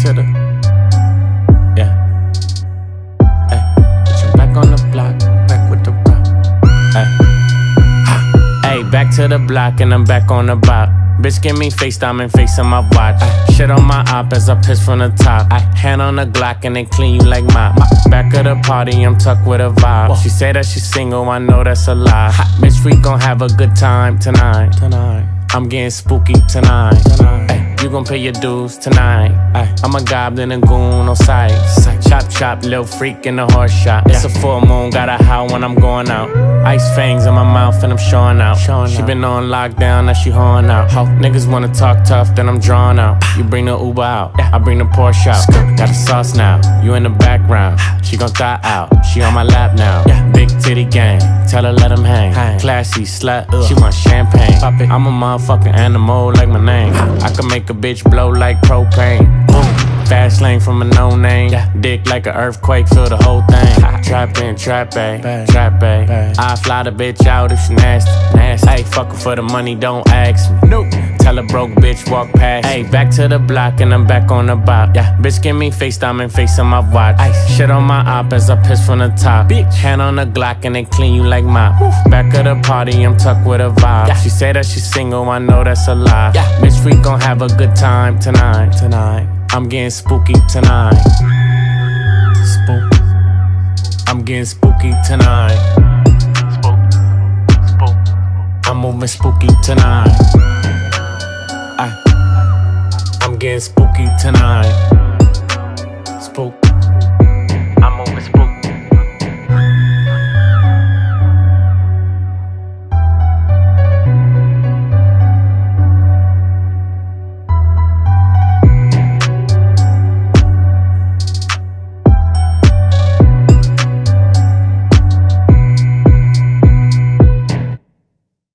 to the, yeah. Ay, put you back on the block, back with the rock. Ay, back to the block and I'm back on the block. Bitch, give me FaceTime and face on my watch. Shit on my op as I piss from the top. Hand on the Glock and they clean you like mop. Back of the party, I'm tucked with a vibe. She say that she's single, I know that's a lie. Bitch, we gon' have a good time tonight. I'm getting spooky tonight. Ay, you gon' pay your dues tonight. Ay, I'm a goblin and goon on sight. Chop chop, little freak in the horse shop. It's a full moon, gotta howl when I'm going out. Ice fangs in my mouth and I'm showing out. She been on lockdown, now she horn out. Niggas wanna talk tough, then I'm drawn out. You bring the Uber out, I bring the Porsche out. Got the sauce now, you in the background. She gon' thigh out, she on my lap now. Big titty gang, tell her let him hang. Classy slut, she want champagne. I'm a motherfucking animal like my name. I can make a bitch blow like propane. Fast lane from a no name. Dick like an earthquake, feel the whole thing. Trappin', trap A. I fly the bitch out if she nasty. Ayy, fuck her for the money, don't ask me. Nope. Tell a broke bitch walk past. Ayy, back to the block and I'm back on the bop. Bitch, give me FaceTime and face on my watch. Shit on my op as I piss from the top. Hand on the Glock and they clean you like mop. Back of the party, I'm tucked with a vibe. She say that she's single, I know that's a lie. Bitch, we gon' have a good time tonight. I'm getting spooky tonight. I'm getting spooky tonight. I'm moving spooky tonight. I'm getting spooky tonight.